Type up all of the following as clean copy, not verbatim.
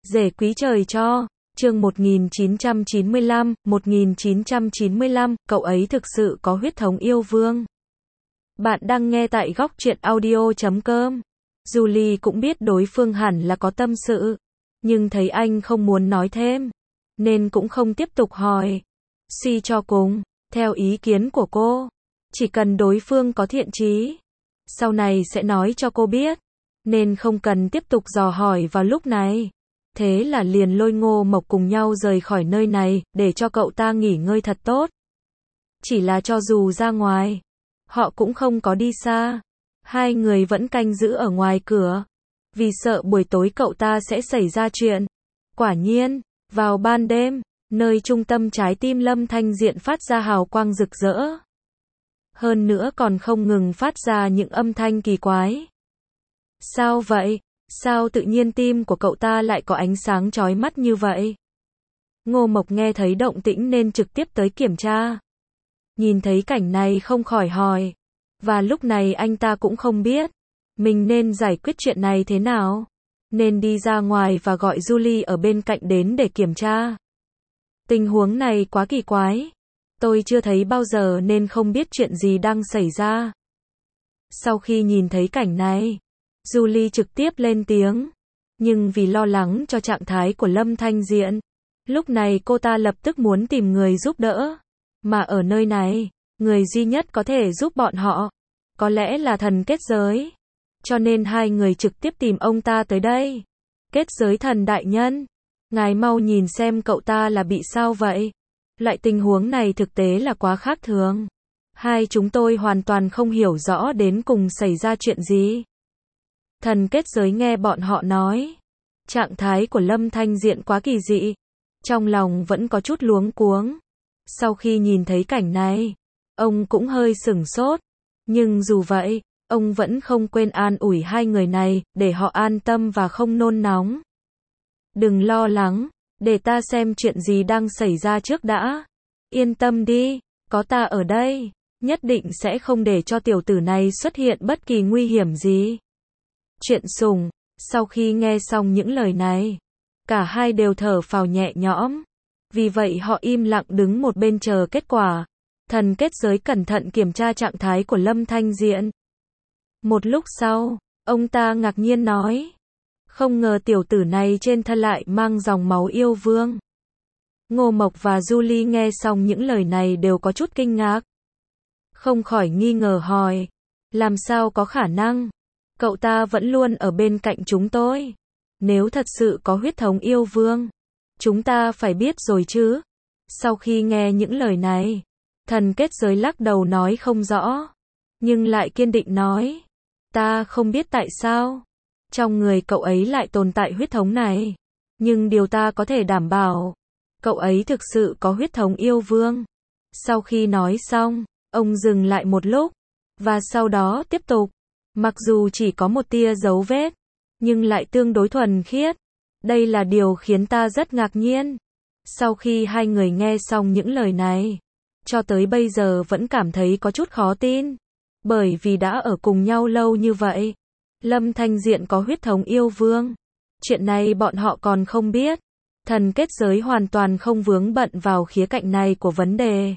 Rể quý trời cho. Chương 1995, cậu ấy thực sự có huyết thống yêu vương. Bạn đang nghe tại góc truyện audio.com. Julie cũng biết đối phương hẳn là có tâm sự, nhưng thấy anh không muốn nói thêm, nên cũng không tiếp tục hỏi. Suy cho cùng, theo ý kiến của cô, chỉ cần đối phương có thiện chí, sau này sẽ nói cho cô biết, nên không cần tiếp tục dò hỏi vào lúc này. Thế là liền lôi Ngô Mộc cùng nhau rời khỏi nơi này, để cho cậu ta nghỉ ngơi thật tốt. Chỉ là cho dù ra ngoài, họ cũng không có đi xa. Hai người vẫn canh giữ ở ngoài cửa, vì sợ buổi tối cậu ta sẽ xảy ra chuyện. Quả nhiên, vào ban đêm, nơi trung tâm trái tim Lâm Thanh Diện phát ra hào quang rực rỡ. Hơn nữa còn không ngừng phát ra những âm thanh kỳ quái. Sao vậy? Sao tự nhiên tim của cậu ta lại có ánh sáng chói mắt như vậy? Ngô Mộc nghe thấy động tĩnh nên trực tiếp tới kiểm tra. Nhìn thấy cảnh này không khỏi hỏi. Và lúc này anh ta cũng không biết mình nên giải quyết chuyện này thế nào. Nên đi ra ngoài và gọi Julie ở bên cạnh đến để kiểm tra. Tình huống này quá kỳ quái. Tôi chưa thấy bao giờ nên không biết chuyện gì đang xảy ra. Sau khi nhìn thấy cảnh này, Julie trực tiếp lên tiếng. Nhưng vì lo lắng cho trạng thái của Lâm Thanh Diện, lúc này cô ta lập tức muốn tìm người giúp đỡ. Mà ở nơi này, người duy nhất có thể giúp bọn họ, có lẽ là thần kết giới. Cho nên hai người trực tiếp tìm ông ta tới đây. Kết giới thần đại nhân, ngài mau nhìn xem cậu ta là bị sao vậy? Loại tình huống này thực tế là quá khác thường. Hai chúng tôi hoàn toàn không hiểu rõ đến cùng xảy ra chuyện gì. Thần kết giới nghe bọn họ nói, trạng thái của Lâm Thanh Diện quá kỳ dị, trong lòng vẫn có chút luống cuống. Sau khi nhìn thấy cảnh này, ông cũng hơi sửng sốt, nhưng dù vậy, ông vẫn không quên an ủi hai người này, để họ an tâm và không nôn nóng. Đừng lo lắng, để ta xem chuyện gì đang xảy ra trước đã. Yên tâm đi, có ta ở đây, nhất định sẽ không để cho tiểu tử này xuất hiện bất kỳ nguy hiểm gì. Chuyện sùng, sau khi nghe xong những lời này, cả hai đều thở phào nhẹ nhõm. Vì vậy họ im lặng đứng một bên chờ kết quả. Thần kết giới cẩn thận kiểm tra trạng thái của Lâm Thanh Diện. Một lúc sau, ông ta ngạc nhiên nói, không ngờ tiểu tử này trên thân lại mang dòng máu yêu vương. Ngô Mộc và Julie nghe xong những lời này đều có chút kinh ngạc. Không khỏi nghi ngờ hỏi, làm sao có khả năng? Cậu ta vẫn luôn ở bên cạnh chúng tôi. Nếu thật sự có huyết thống yêu vương, chúng ta phải biết rồi chứ. Sau khi nghe những lời này, thần kết giới lắc đầu nói không rõ, nhưng lại kiên định nói, ta không biết tại sao trong người cậu ấy lại tồn tại huyết thống này, nhưng điều ta có thể đảm bảo, cậu ấy thực sự có huyết thống yêu vương. Sau khi nói xong, ông dừng lại một lúc, và sau đó tiếp tục, mặc dù chỉ có một tia dấu vết, nhưng lại tương đối thuần khiết. Đây là điều khiến ta rất ngạc nhiên. Sau khi hai người nghe xong những lời này, cho tới bây giờ vẫn cảm thấy có chút khó tin. Bởi vì đã ở cùng nhau lâu như vậy, Lâm Thanh Diện có huyết thống yêu vương. Chuyện này bọn họ còn không biết. Thần kết giới hoàn toàn không vướng bận vào khía cạnh này của vấn đề.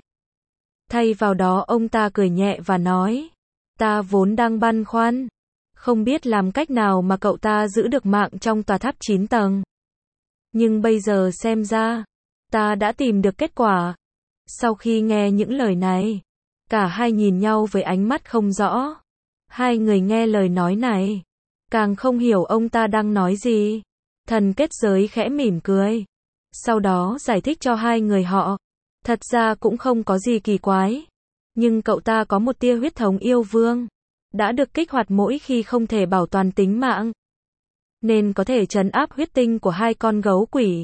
Thay vào đó ông ta cười nhẹ và nói, ta vốn đang băn khoăn, không biết làm cách nào mà cậu ta giữ được mạng trong tòa tháp 9 tầng. Nhưng bây giờ xem ra, ta đã tìm được kết quả. Sau khi nghe những lời này, cả hai nhìn nhau với ánh mắt không rõ. Hai người nghe lời nói này, càng không hiểu ông ta đang nói gì. Thần kết giới khẽ mỉm cười, sau đó giải thích cho hai người họ. Thật ra cũng không có gì kỳ quái, nhưng cậu ta có một tia huyết thống yêu vương, đã được kích hoạt mỗi khi không thể bảo toàn tính mạng, nên có thể trấn áp huyết tinh của hai con gấu quỷ.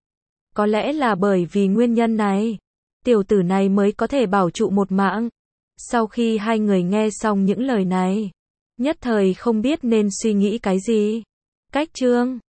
Có lẽ là bởi vì nguyên nhân này, tiểu tử này mới có thể bảo trụ một mạng. Sau khi hai người nghe xong những lời này, nhất thời không biết nên suy nghĩ cái gì. Cách chương